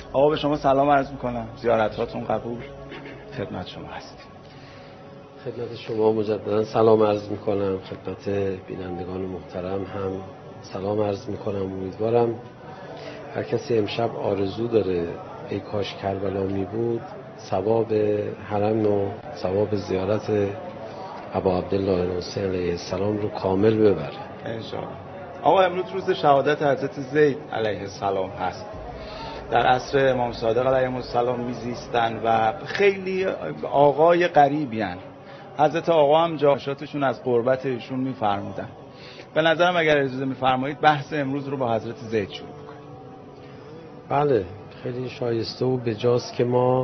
آقا به شما سلام عرض میکنم، زیارتاتون قبول، خدمت شما هستیم. خدمت شما مجددا سلام عرض میکنم، خدمت بینندگان محترم هم سلام عرض میکنم. امیدوارم هر کسی امشب آرزو داره ای کاش کربلا می بود، ثواب حرم و ثواب زیارت ابا عبدالله حسین علیه السلام رو کامل ببره انشاءالله. آقا امروز روز شهادت حضرت زید علیه السلام هست. در عصر امام صادق علیه السلام میزیستن و خیلی آقای غریبی هن. حضرت آقا هم جاشاتشون از قربت ایشون میفرمودن. به نظرم اگر اجازه میفرمایید بحث امروز رو با حضرت زید شروع کنیم. بله، خیلی شایسته و بجاست که ما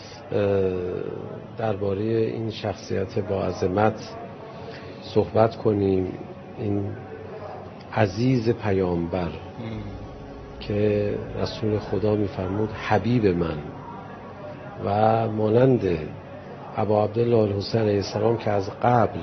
درباره این شخصیت با عظمت صحبت کنیم. این عزیز پیامبر که رسول خدا میفرمود حبیب من و مانند ابا عبدالله الحسین علیه السلام که از قبل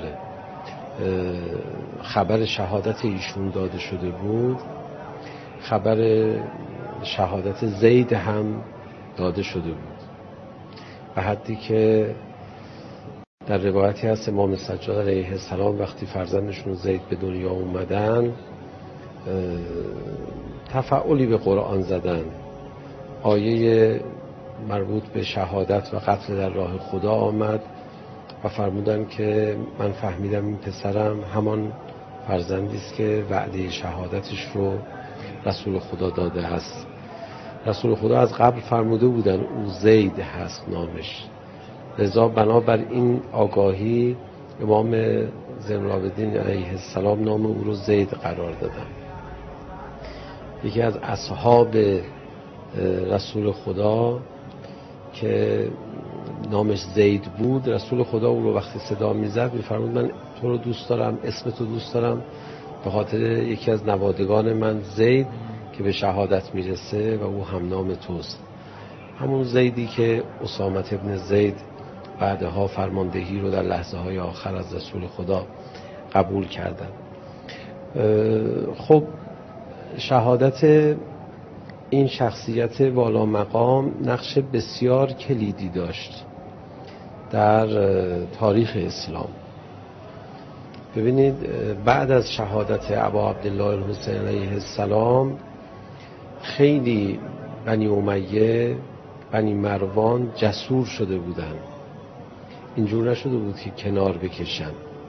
خبر شهادت ایشون داده شده بود، خبر شهادت زید هم داده شده بود، به حدی که در روایتی هست امام سجاد علیه السلام وقتی فرزندشون زید به دنیا اومدن تفعلی به قرآن زدن، آیه مربوط به شهادت و قتل در راه خدا آمد و فرمودن که من فهمیدم این پسرم همان فرزندی است که وعده شهادتش رو رسول خدا داده است. رسول خدا از قبل فرموده بودن او زید هست نامش، لذا بنابر این آگاهی امام زین العابدین علیه السلام نام او رو زید قرار دادن. یکی از اصحاب رسول خدا که نامش زید بود، رسول خدا او رو وقتی صدا میزد میفرمود من تو رو دوست دارم، اسم تو دوست دارم، به خاطر یکی از نوادگان من زید که به شهادت میرسه و او هم نام توست. همون زیدی که اسامه ابن زید بعدها فرماندهی رو در لحظه های آخر از رسول خدا قبول کردن. خب شهادت این شخصیت والا مقام نقش بسیار کلیدی داشت در تاریخ اسلام. ببینید بعد از شهادت ابا عبدالله الحسین علیه السلام خیلی بنی امیه، بنی مروان جسور شده بودن، اینجور نشده بود که کنار بکشن.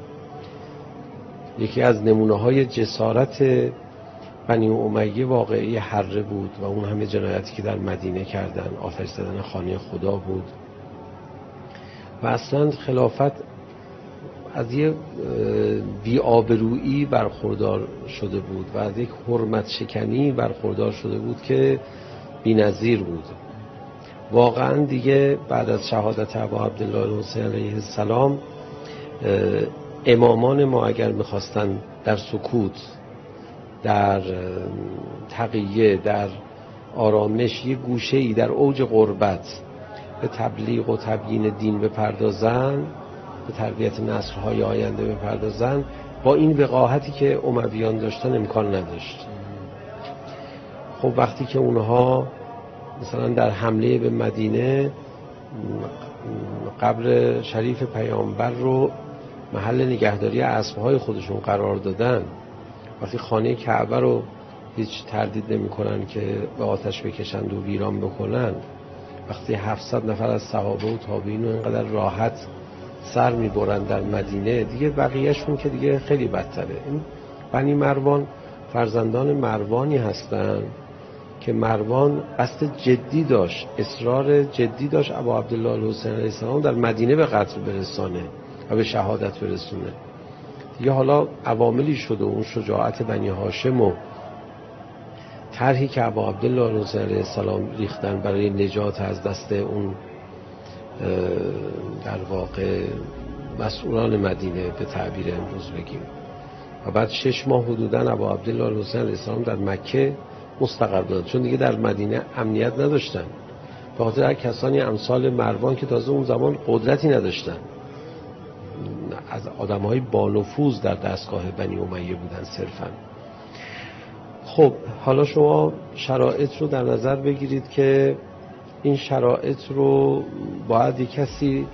یکی از نمونه های جسارت بنی امیه واقعی حره بود و اون همه جنایتی که در مدینه کردن، آتش زدن خانه خدا بود و اصلا خلافت از یک بی‌آبرویی برخوردار شده بود و از یک حرمت شکنی برخوردار شده بود که بی‌نظیر بود. واقعا دیگه بعد از شهادت ابا عبدالله الحسین علیه السلام امامان ما اگر میخواستن در سکوت، در تقیه، در آرامش، یک گوشه‌ای در اوج غربت به تبلیغ و تبیین دین بپردازن، به تربیت نسل‌های آینده بپردازن، با این وقاحتی که امویان داشتن امکان نداشت. خب وقتی که اونها مثلا در حمله به مدینه قبر شریف پیامبر رو محل نگهداری اسب‌های خودشون قرار دادن، وقتی خانه کعبه رو هیچ تردید نمی‌کنن که به آتش بکشند و ویران بکنن، وقتی 700 نفر از صحابه و تابعین اینقدر راحت سر می‌برن در مدینه، دیگه بقیه‌شون که دیگه خیلی بدتره. این بنی مروان فرزندان مروانی هستن که مروان قصد جدی داشت، اصرار جدی داشت ابا عبدالله الحسین علیه السلام در مدینه به قتل برسانه و به شهادت برسونه. دیگه حالا عواملی شد و اون شجاعت بنی هاشم و طرحی که ابا عبدالله الحسین علیه السلام ریختن برای نجات از دست اون در واقع مسئولان مدینه به تعبیر امروز بگیم، و بعد 6 ماه حدوداً ابا عبدالله الحسین علیه السلام در مکه مستقر داد، چون دیگه در مدینه امنیت نداشتن، به خاطر هر کسانی امثال مروان که تازه اون زمان قدرتی نداشتن، از آدم‌های با نفوذ در دستگاه بنی امیه بودن صرفاً. خب حالا شما شرایط رو در نظر بگیرید که این شرایط رو باید یک کسی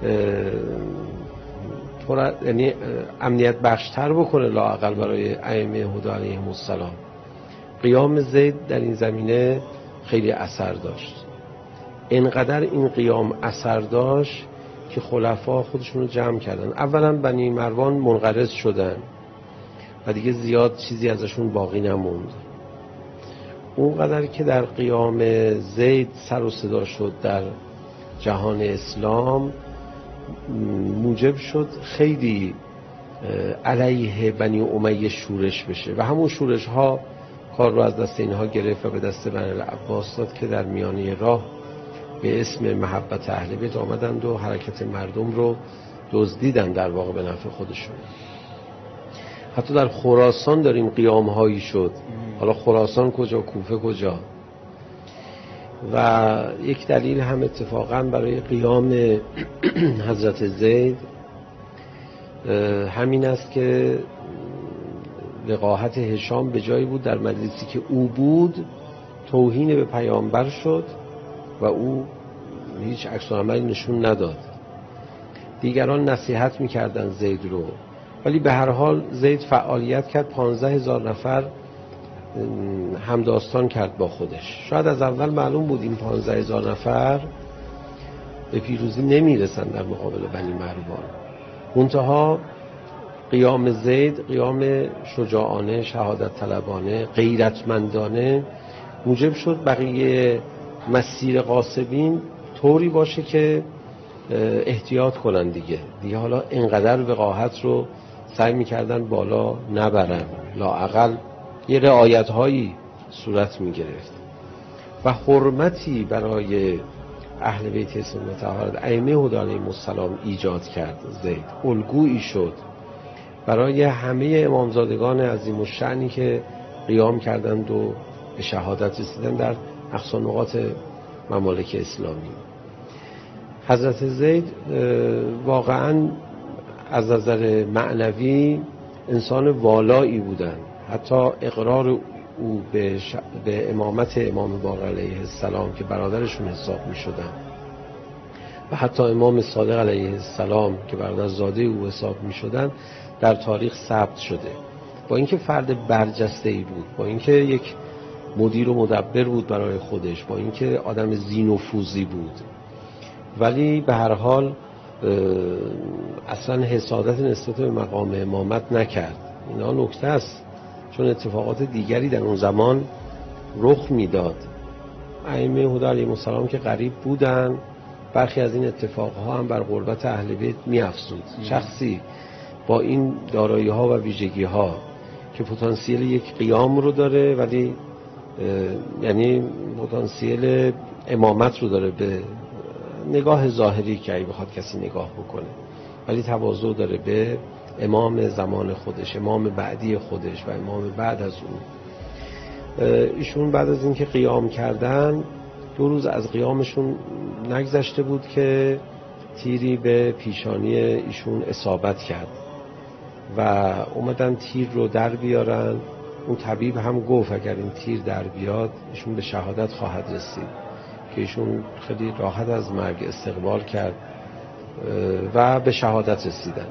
یعنی امنیت بخشتر بکنه لااقل برای ائمه هدی علیهم السلام. قیام زید در این زمینه خیلی اثر داشت. اینقدر این قیام اثر داشت که خلفا خودشون رو جمع کردن. اولا بنی مروان منقرض شدن و دیگه زیاد چیزی ازشون باقی نموند. اونقدر که در قیام زید سر و صدا شد در جهان اسلام، موجب شد خیلی علیه بنی امیه شورش بشه و همون شورش ها کار رو از دست اینها گرفت و به دست بنی العباس داد که در میانه راه به اسم محبت اهل بیت آمدند و حرکت مردم رو دزدیدن در واقع به نفع خودشون. حتی در خراسان داریم قیام هایی شد. حالا خراسان کجا، کوفه کجا. و یک دلیل هم اتفاقا برای قیام حضرت زید همین است که وقاحت هشام به جایی بود در مجلسی که او بود توهین به پیامبر شد و او هیچ عکس العملی نشون نداد. دیگران نصیحت میکردن زید رو، ولی به هر حال زید فعالیت کرد. 15,000 نفر همداستان کرد با خودش. شاید از اول معلوم بود این 15,000 نفر به پیروزی نمیرسن در مقابل بنی مروان. منتها قیام زید قیام شجاعانه، شهادت طلبانه، غیرتمندانه موجب شد بقیه مسیر غاصبین طوری باشه که احتیاط کنن دیگه حالا اینقدر وقاحت رو سعی میکردن بالا نبرن، لااقل یه رعایت هایی صورت میگرفت و حرمتی برای اهل بیت اسم طاهر ائمه هدی علیهم السلام ایجاد کرد. زید الگویی شد برای همه امامزادگان عظیم الشأنی که قیام کردند و به شهادت رسیدن در اقصا نقاط ممالک اسلامی. حضرت زید واقعا از نظر معنوی انسان والایی بودند. حتی اقرار او به امامت امام باقر علیه السلام که برادرشون حساب می شدن و حتی امام صادق علیه السلام که برادرزاده او حساب می شدن در تاریخ ثبت شده. با اینکه فرد برجسته‌ای بود، با اینکه یک مدیر و مدبر بود برای خودش، با اینکه آدم ذی‌نفوذی بود، ولی به هر حال اصلا حسادت نسبت به مقام امامت نکرد. اینا نکته است، چون اتفاقات دیگری در اون زمان رخ میداد. ائمه هدی علیهم السلام که غریب بودن، برخی از این اتفاقها هم بر غربت اهل بیت می‌افزود. شخصی با این دارایی‌ها و ویژگی‌ها که پتانسیل یک قیام رو داره، ولی یعنی پتانسیل امامت رو داره به نگاه ظاهری که اگه بخواد کسی نگاه بکنه، ولی تواضع داره به امام زمان خودش، امام بعدی خودش و امام بعد از اون. ایشون بعد از اینکه قیام کردن 2 روز از قیامشون نگذشته بود که تیری به پیشانی ایشون اصابت کرد و اومدن تیر رو در بیارن. اون طبیب هم گفت اگر این تیر در بیاد ایشون به شهادت خواهد رسید، که ایشون خیلی راحت از مرگ استقبال کرد و به شهادت رسیدن.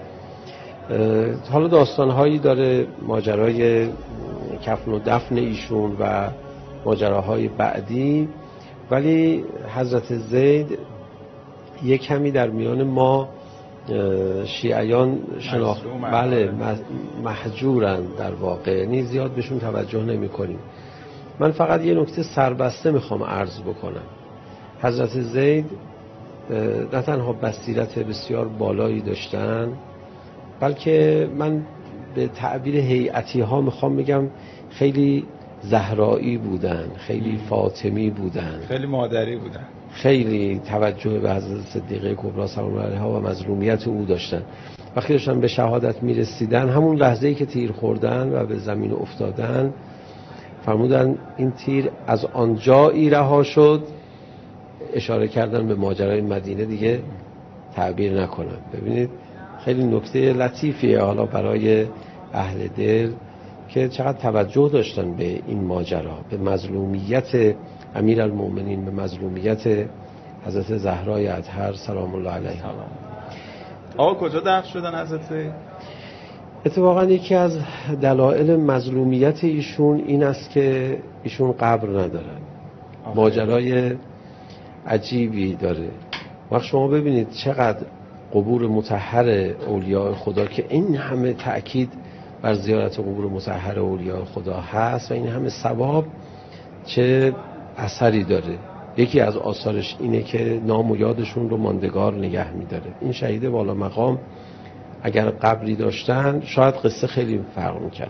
حالا داستانهایی داره ماجرای کفن و دفن ایشون و ماجراهای بعدی، ولی حضرت زید یک کمی در میان ما شیعیان بله محجورن در واقع، یعنی زیاد بهشون توجه نمی کنیم. من فقط یه نکته سربسته میخوام عرض بکنم. حضرت زید نه تنها بصیرت بسیار بالایی داشتن، بلکه من به تعبیر هیئتی ها میخوام بگم خیلی زهرایی بودن، خیلی فاطمی بودن، خیلی مادری بودن، خیلی توجه به حضرت صدیقه کبری سلام الله علیها و مظلومیت او داشتن. وقتی داشتن به شهادت میرسیدن، همون لحظه‌ای که تیر خوردن و به زمین افتادن، فرمودن این تیر از آنجایی رها شد، اشاره کردن به ماجرای مدینه، دیگه تعبیر نکنم. ببینید خیلی نکته لطیفیه حالا برای اهل دل که چقدر توجه داشتن به این ماجرا، به مظلومیت امیرالمؤمنین به مظلومیت حضرت زهرای اطهر سلام الله علیها. آقا کجا دفن شدن حضرت زید؟ اتفاقا یکی از دلایل مظلومیت ایشون این است که ایشون قبر ندارن. ماجرای عجیبی داره. وقت شما ببینید چقدر قبور مطهر اولیاء خدا که این همه تأکید بر زیارت قبور مطهر اولیاء خدا هست و این همه ثواب، چه اثری داره. یکی از آثارش اینه که نام و یادشون رو ماندگار نگه می‌داره. این شهید والا مقام اگر قبری داشتن شاید قصه خیلی فرق می‌کرد.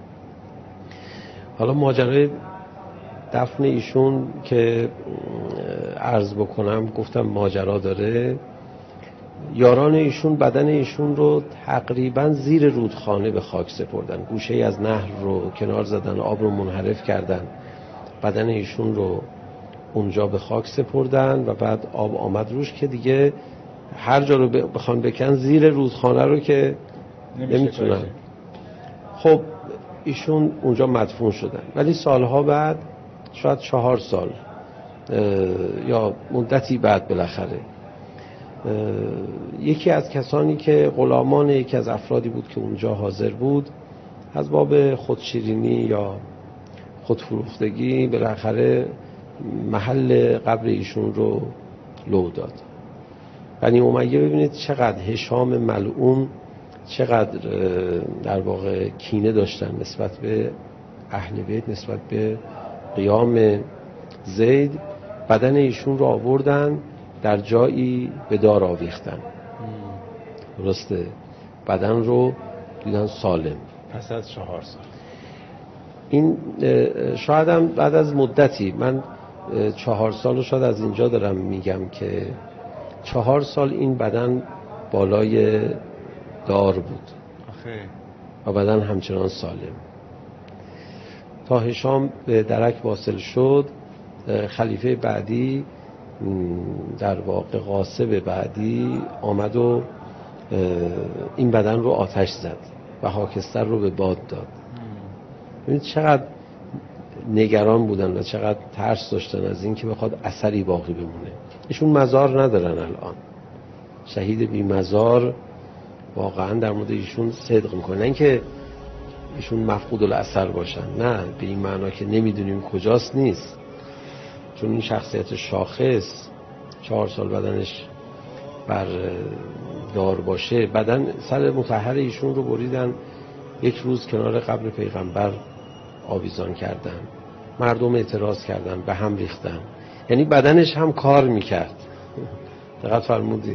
حالا ماجرای دفن ایشون که عرض بکنم، گفتم ماجرا داره. یاران ایشون بدن ایشون رو تقریبا زیر رودخانه به خاک سپردن، گوشه از نهر رو کنار زدن، آب رو منحرف کردن، بدن ایشون رو اونجا به خاک سپردن و بعد آب آمد روش که دیگه هر جا رو بخوان بکن زیر رودخانه رو که نمیتونن. خب ایشون اونجا مدفون شدن، ولی سالها بعد، شاید 4 سال یا مدتی بعد، بالاخره یکی از کسانی که غلامان یکی از افرادی بود که اونجا حاضر بود، از باب خودشیرینی یا خودفروختگی بالاخره محل قبر ایشون رو لو داد. بنی امیه ببینید چقدر هشام ملعون، چقدر در واقع کینه داشتن نسبت به اهل بیت، نسبت به قیام زید. بدن ایشون رو آوردن در جایی به دار آویختن. درسته، بدن رو دیدن سالم پس از 4 سال. این شاید هم بعد از مدتی، من 4 سال رو شاید از اینجا دارم میگم که 4 سال این بدن بالای دار بود و بدن همچنان سالم. تا هشام به درک واصل شد، خلیفه بعدی، در واقع غاصب بعدی، آمد و این بدن رو آتش زد و خاکستر رو به باد داد. ببینید چقدر نگران بودن و چقدر ترس داشتن از این که بخواد اثری باقی بمونه. ایشون مزار ندارن الان، شهید بی مزار. واقعا در مورد ایشون صدق میکنه، نه اینکه ایشون مفقود الاثر باشن، نه به این معنا که نمیدونیم کجاست، نیست. چون این شخصیت شاخص 4 سال بدنش بر دار باشه، بدن سر مطهر ایشون رو بریدن، یک روز کنار قبر پیغمبر آویزان کردن، مردم اعتراض کردن، به هم ریختن. یعنی بدنش هم کار میکرد. دقت فرمودید.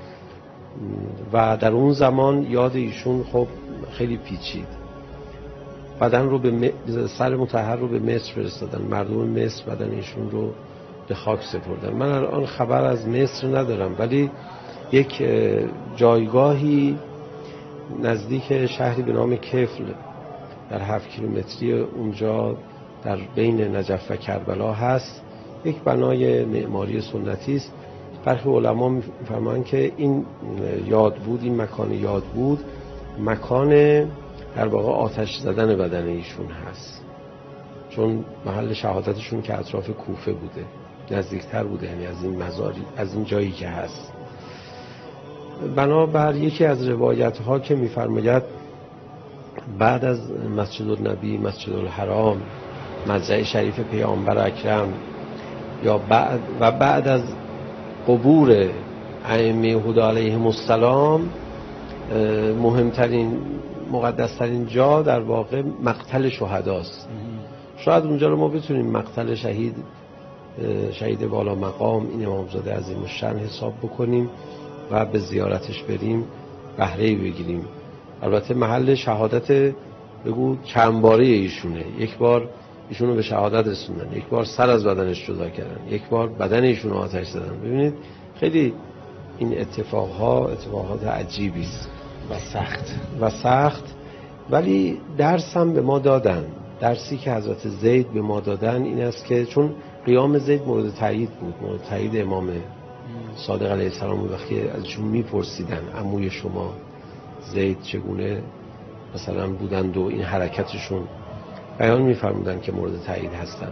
و در اون زمان یاد ایشون خب خیلی پیچید. بدن رو به سر مطهر رو به مصر فرستادن، مردم مصر بدن ایشون رو به خاک سپردن. من الان خبر از مصر ندارم، ولی یک جایگاهی نزدیک شهری به نام کفل در 7 کیلومتری اونجا در بین نجف و کربلا هست، یک بنای معماری سنتی است. برخی علما می‌فرمایند که این یاد بود، این مکان یاد بود، مکان در واقع آتش زدن بدن ایشون هست، چون محل شهادتشون که اطراف کوفه بوده، نزدیکتر بوده، یعنی از این مزاری، از این جایی که هست. بنابر یکی از روایت ها که می‌فرماید بعد از مسجد النبی، مسجد الحرام، مضجع شریف پیامبر اکرم، یا بعد از قبور ائمه هدی علیهم السلام، مهمترین مقدسترین جا در واقع مقتل شهداست. شاید اونجا رو ما بتونیم مقتل شهید والا مقام، این امامزاده عظیم الشأن حساب بکنیم و به زیارتش بریم، بهره‌ای بگیریم. البته محل شهادت بگو چند باره ایشونه. یک بار ایشونو به شهادت رسوندن، یک بار سر از بدنش جدا کردن، یک بار بدن ایشونو آتش زدن. ببینید خیلی این اتفاقات عجیبی است و سخت، ولی درس هم به ما دادن. درسی که حضرت زید به ما دادن این است که چون قیام زید مورد تایید بود، مورد تایید امام صادق علیه السلام بود. وقتی ازشون میپرسیدن عموی شما زید چگونه مثلا بودند و این حرکتشون، بیان میفرمودن که مورد تایید هستن.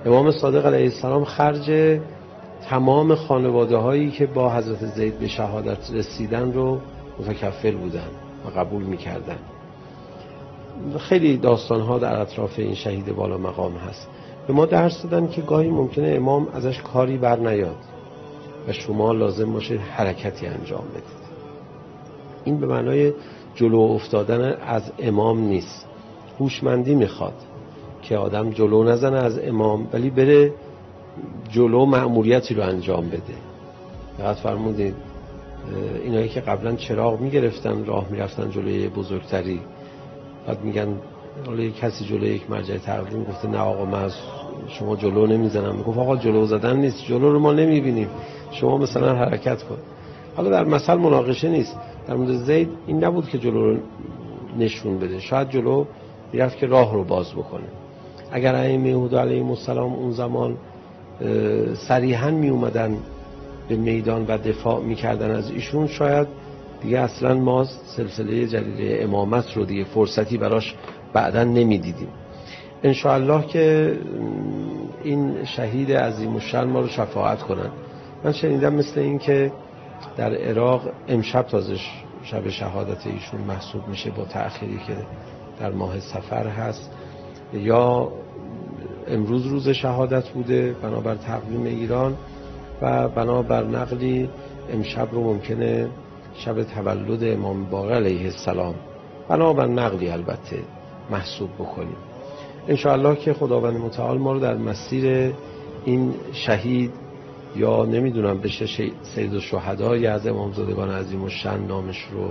امام صادق علیه السلام خرج تمام خانواده هایی که با حضرت زید به شهادت رسیدن رو متکفل بودن و قبول میکردن. خیلی داستان ها در اطراف این شهید بالا مقام هست. به ما درس دادن که گاهی ممکنه امام ازش کاری بر نیاد و شما لازم باشه حرکتی انجام بدید. این به معنای جلو افتادن از امام نیست. هوشمندی میخواد که آدم جلو نزنه از امام، ولی بره جلو مأموریتی رو انجام بده. فقط فرمودید اینایی که قبلا چراغ میگرفتن راه میرفتن جلوی بزرگتری، بعد میگن حالا کسی جلوی یک مرجع تقدیم گفته نه آقا من از شما جلو نمیزنم، میگفت آقا جلو زدن نیست، جلو رو ما نمیبینیم، شما مثلا حرکت کن. حالا در مثل مناقشه نیست. در مورد زید این نبود که جلو رو نشون بده، شاید جلو میرفت که راه رو باز بکنه. اگر ائمه یهود علیهم السلام اون زمان صریحاً می اومدن به میدان و دفاع میکردن از ایشون، شاید دیگه اصلا ما سلسله جلیله امامت رو دیگه فرصتی براش بعداً نمیدیدیم. انشاءالله که این شهید عظیم الشأن ما رو شفاعت کنن. من شنیدم مثل این که در عراق امشب تازه شب شهادت ایشون محسوب میشه با تأخیری که در ماه صفر هست، یا امروز روز شهادت بوده بنابر تقویم ایران و بنابر نقلی امشب رو ممکنه شب تولد امام باقر علیه السلام بنابر نقلی البته محسوب بکنیم. انشاءالله که خداوند متعال ما رو در مسیر این شهید، یا نمیدونم بشه سید الشهدا یا از امامزادگان عظیم الشأن نامش رو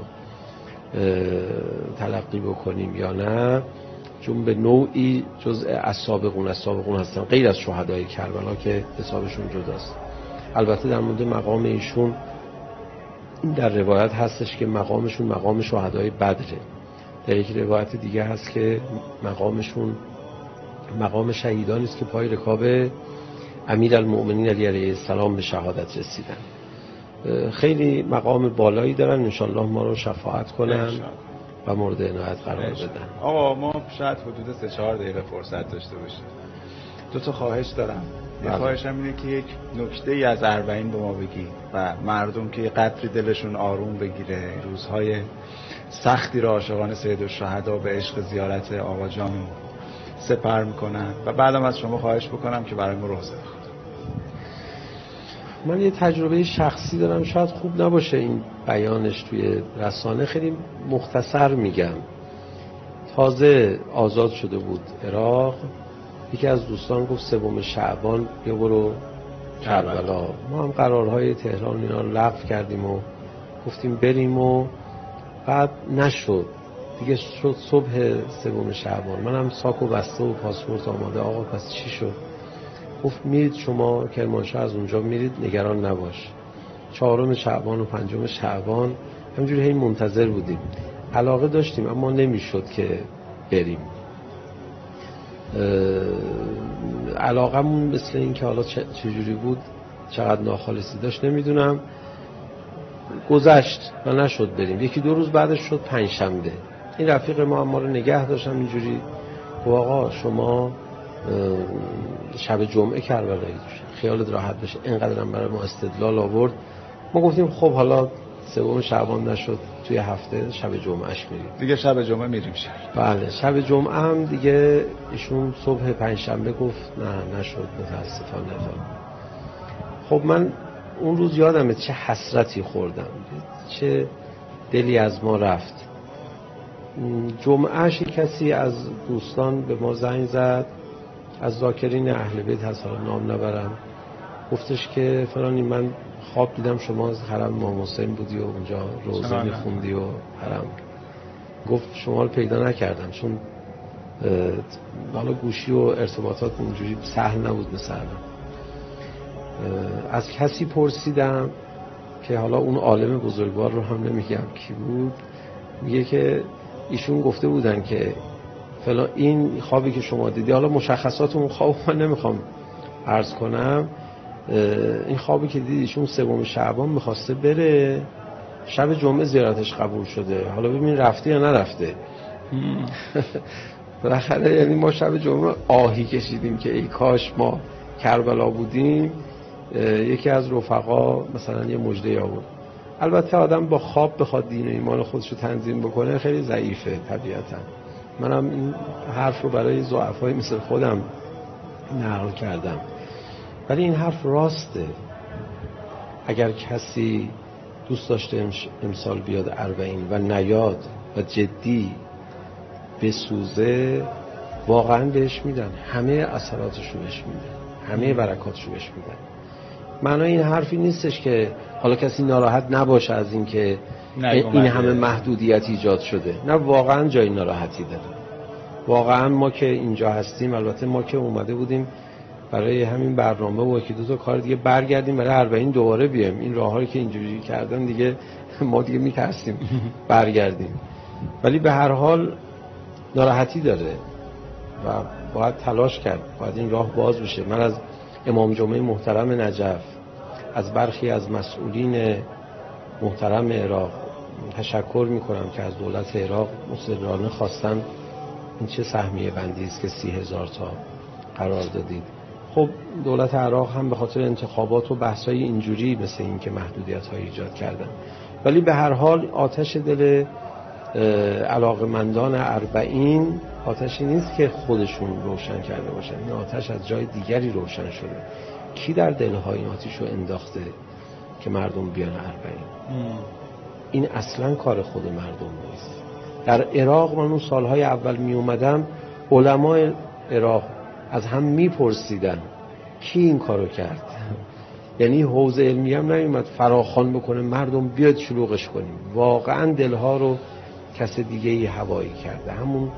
تلقی بکنیم یا نه، چون به نوعی جزء السابقون هستن غیر از شهدای کربلا که حسابشون جداست. البته در مورد مقام ایشون در روایت هستش که مقامشون مقام شهدای بدره. در یک روایت دیگه هست که مقامشون مقام شهیدانی است که پای رکاب امیرالمؤمنین علی علیه السلام به شهادت رسیدن. خیلی مقام بالایی دارن، انشالله ما رو شفاعت کنن و مورد عنایت قرار بدن. آقا ما شاید حدود 3-4 دقیقه فرصت داشته باشیم. 2 تا خواهش دارم. یه خواهشم اینه که یک نکته از 40 به ما بگی و مردم که قدری دلشون آروم بگیره، روزهای سختی را عاشقان سیدالشهدا به عشق زیارت آقا جان سپر میکنن، و بعدم از شما خواهش بکنم که برای ما روزه بخونید. من یه تجربه شخصی دارم، شاید خوب نباشه این بیانش توی رسانه، خیلی مختصر میگم. تازه آزاد شده بود عراق، یکی از دوستان گفت 3 شعبان بیا برو کربلا. ما هم قرارهای تهران اینا رو لغو کردیم و گفتیم بریم و بعد نشد دیگه. شد صبح 3 شعبان، منم ساکو بسته و پاسپورت آماده. آقا پس چی شد؟ گفت میرید شما کرمانشاه، از اونجا میرید، نگران نباش. 4 شعبان و 5 شعبان همجوری هی منتظر بودیم. علاقه داشتیم اما نمیشد که بریم. علاقمون مثل این که حالا چجوری بود، چقدر ناخالصی داشت نمیدونم، گذشت و نشد بریم. 1-2 روز بعدش شد 5 شنبه. این رفیق ما رو نگه داشتم اینجوری، گفت آقا شما شب جمعه کربلایی، خیالت راحت بشه. اینقدرم برای ما استدلال آورد. ما گفتیم خب حالا 3 شعبان نشد، توی هفته شب جمعهش میریم دیگه. شب جمعه میریم شهر. بله شب جمعه هم دیگه ایشون صبح 5 شنبه گفت نه نشد متاسفانه. خب من اون روز یادمه چه حسرتی خوردم، چه دلی از ما رفت. جمعهش کسی از دوستان به ما زنگ زد، از ذاکرین اهل بیت هست، حالا نام نبرم، گفتش که فلانی من خواب دیدم شما از حرم امام حسین بودی و اونجا روزه میخوندی و حرم. گفت شما رو پیدا نکردم، چون حالا گوشی و ارتباطات اونجوری سهل نبود مثلا. از کسی پرسیدم که حالا اون عالم بزرگوار رو هم نمیگم کی بود، میگه که ایشون گفته بودن که فلان این خوابی که شما دیدی، حالا مشخصات اون خواب من نمیخوام عرض کنم، این خوابی که دیدی ایشون 3 شعبان میخواسته بره، شب جمعه زیارتش قبول شده، حالا ببین رفته یا نرفته. بالاخره یعنی ما شب جمعه آهی کشیدیم که ای کاش ما کربلا بودیم. یکی از رفقا مثلا یه مژده آورد. البته آدم با خواب بخواد دین و ایمان خودش رو تنظیم بکنه خیلی ضعیفه طبیعتا. منم این حرف رو برای ضعفای مثل خودم نقل کردم، ولی این حرف راسته. اگر کسی دوست داشته امسال بیاد اربعین و نیاد و جدی بسوزه، واقعا بهش میدن، همه اثراتشو بهش میدن، همه برکاتشو بهش میدن. معنای این حرفی نیستش که حالا کسی ناراحت نباشه از این که این همه محدودیت ایجاد شده. نه، واقعا جای ناراحتی داره. واقعا ما که اینجا هستیم، البته ما که اومده بودیم برای همین برنامه و یکی دو تا کار دیگه برگردیم برای اربعین دوباره بیایم، این راههایی که اینجوری کردن دیگه ما دیگه میترسیم برگردیم. ولی به هر حال ناراحتی داره و باید تلاش کرد، باید این راه باز بشه. من از امام جمعه محترم نجف، از برخی از مسئولین محترم عراق تشکر میکنم که از دولت عراق مصررانه خواستن این چه سهمیه بندی است که 30,000 تا قرار دادید. خب دولت عراق هم به خاطر انتخابات و بحث‌های اینجوری مثل این که محدودیت‌های ایجاد کردن، ولی به هر حال آتش دل علاقمندان اربعین آتشی نیست که خودشون روشن کرده باشن، این آتش از جای دیگری روشن شده. کی در دلهای این آتش رو انداخته که مردم بیان اربعین؟ این اصلا کار خود مردم نیست. در عراق من اون سالهای اول می اومدم، علمای عراق از هم میپرسیدن کی این کارو کرد. یعنی حوزه علمی هم نمیومد فراخوان بکنه مردم بیاد شلوغش کنیم. واقعا دلها رو کس دیگه ای هوایی کرده. همون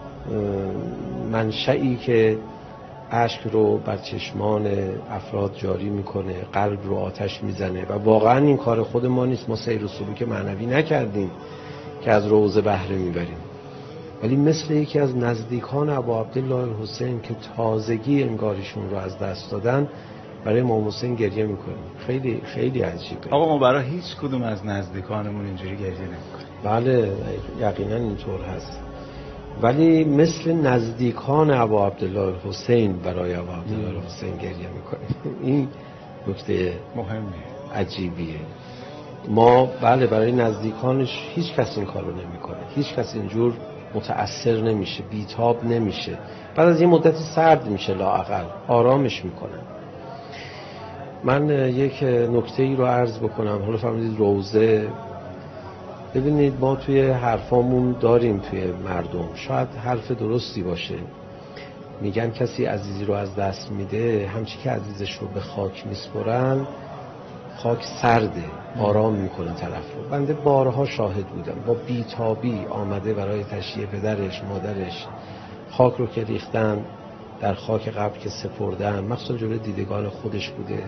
منشئی که اشک رو بر چشمان افراد جاری میکنه، قلب رو آتش میزنه. و واقعا این کار خود ما نیست. ما سیر و سلوک معنوی نکردیم که از روزه بهره میبریم، ولی مثل یکی از نزدیکان ابا عبدالله الحسین که تازگی انگاریشون رو از دست دادن برای امام حسین گریه میکنیم. خیلی خیلی عجیبه. آقا ما برای هیچ کدوم از نزدیکانمون اینجوری گریه نمیکنیم. بله یقینا اینطور هست، ولی مثل نزدیکان ابا عبدالله الحسین برای ابا عبدالله الحسین گریه میکنیم. این نکته مهمه، عجیبیه. ما بله برای نزدیکانش هیچ کس این کارو نمیکنه، هیچ کس اینجور متأثر نمیشه، بیتاب نمیشه. بعد از یه مدت سرد میشه، لااقل آرامش میکنه. من یک نکته ای رو عرض بکنم. حالا فهمیدید روزه، ببینید ما توی حرفامون داریم توی مردم، شاید حرف درستی باشه، میگن کسی عزیزی رو از دست میده، همچی که عزیزش رو به خاک میسپرن، خاک سرده، آرام میکنه طرف رو. بنده بارها شاهد بودم با بیتابی آمده برای تشییع پدرش مادرش، خاک رو که ریختن در خاک قبر که سپردن، مخصوصا جلوی دیدگان خودش بوده،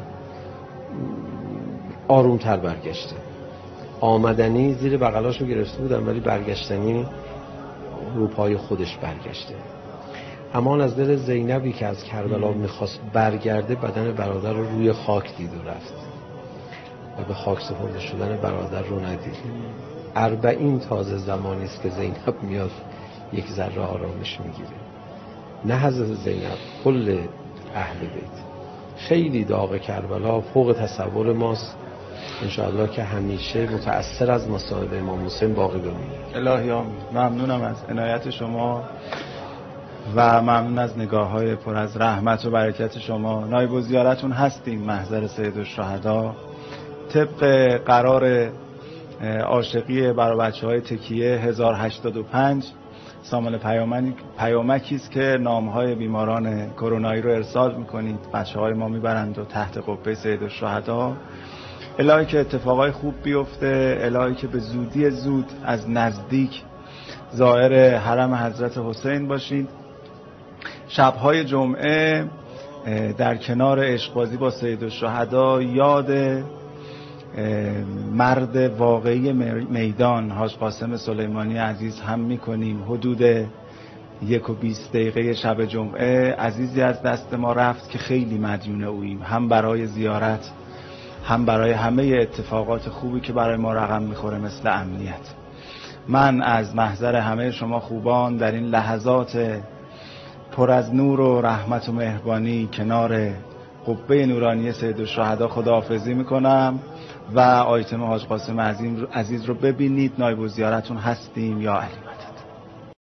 آرومتر برگشته. آمدنی زیر بغلاش رو گرفته بودن ولی برگشتنی رو پای خودش برگشته. امان از دل زینبی که از کربلا میخواست برگرده، بدن برادر رو روی خاک دید و رفت و به خاک سپرده شدن برادر رو ندید. 40 تازه زمانی است که زینب میاد یک ذره آرامش میگیره. نه حضرت زینب، کل اهل بیت. خیلی داغ کربلا فوق تصور ماست. انشاءالله که همیشه متأثر از مصائب امام حسین باقی بمونه. الهی آمین. ممنونم از عنایت شما و ممنون از نگاه‌های پر از رحمت و برکت شما. نایب الزیارتون هستیم محضر سید الشهدا. طبق قرار عاشقی برای بچه‌های تکیه 1085 سامانه پیامکی است که نام‌های بیماران کرونایی رو ارسال می‌کنید. بچه‌های ما میبرند و تحت قبه سید الشهدا. الهی که اتفاقای خوب بیفته، الهی که به زودی زود از نزدیک زائر حرم حضرت حسین باشید. شب‌های جمعه در کنار عشقبازی با سید الشهدا یاد مرد واقعی میدان حاج قاسم سلیمانی عزیز هم میکنیم. حدود 1:20 دقیقه شب جمعه عزیزی از دست ما رفت که خیلی مدیون اوییم، هم برای زیارت هم برای همه اتفاقات خوبی که برای ما رقم میخوره مثل امنیت. من از محضر همه شما خوبان در این لحظات پر از نور و رحمت و مهربانی کنار قبه نورانی سید الشهدا خداحافظی میکنم و آیتم حاج قاسم عزیز رو ببینید. نایب الزیارتون هستیم. یا علی مدد.